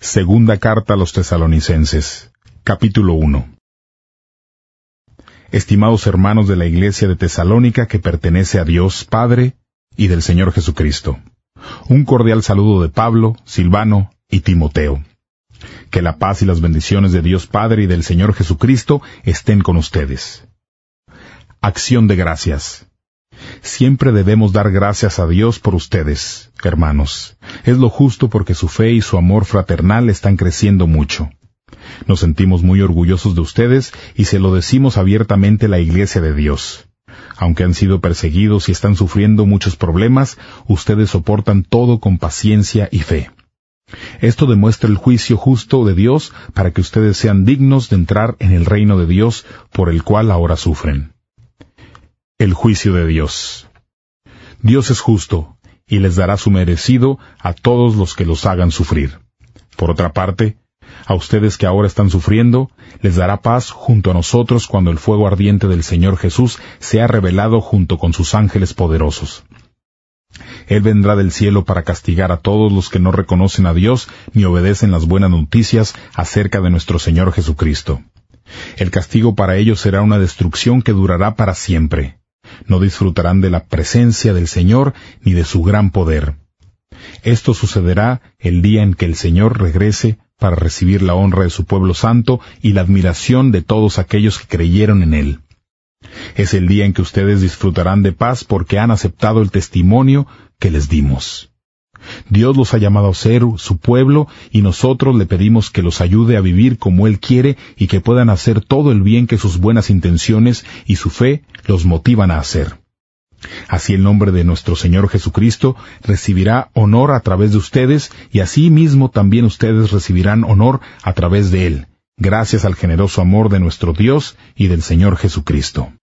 Segunda carta a los Tesalonicenses, capítulo 1. Estimados hermanos de la iglesia de Tesalónica que pertenece a Dios Padre y del Señor Jesucristo, un cordial saludo de Pablo, Silvano y Timoteo. Que la paz y las bendiciones de Dios Padre y del Señor Jesucristo estén con ustedes. Acción de gracias. Siempre debemos dar gracias a Dios por ustedes, hermanos. Es lo justo porque su fe y su amor fraternal están creciendo mucho. Nos sentimos muy orgullosos de ustedes y se lo decimos abiertamente a la Iglesia de Dios. Aunque han sido perseguidos y están sufriendo muchos problemas, ustedes soportan todo con paciencia y fe. Esto demuestra el juicio justo de Dios para que ustedes sean dignos de entrar en el reino de Dios por el cual ahora sufren. El juicio de Dios. Dios es justo y les dará su merecido a todos los que los hagan sufrir. Por otra parte, a ustedes que ahora están sufriendo, les dará paz junto a nosotros cuando el fuego ardiente del Señor Jesús sea revelado junto con sus ángeles poderosos. Él vendrá del cielo para castigar a todos los que no reconocen a Dios ni obedecen las buenas noticias acerca de nuestro Señor Jesucristo. El castigo para ellos será una destrucción que durará para siempre. No disfrutarán de la presencia del Señor ni de su gran poder. Esto sucederá el día en que el Señor regrese para recibir la honra de su pueblo santo y la admiración de todos aquellos que creyeron en Él. Es el día en que ustedes disfrutarán de paz porque han aceptado el testimonio que les dimos. Dios los ha llamado a ser su pueblo y nosotros le pedimos que los ayude a vivir como Él quiere y que puedan hacer todo el bien que sus buenas intenciones y su fe los motivan a hacer. Así el nombre de nuestro Señor Jesucristo recibirá honor a través de ustedes y así mismo también ustedes recibirán honor a través de Él, gracias al generoso amor de nuestro Dios y del Señor Jesucristo.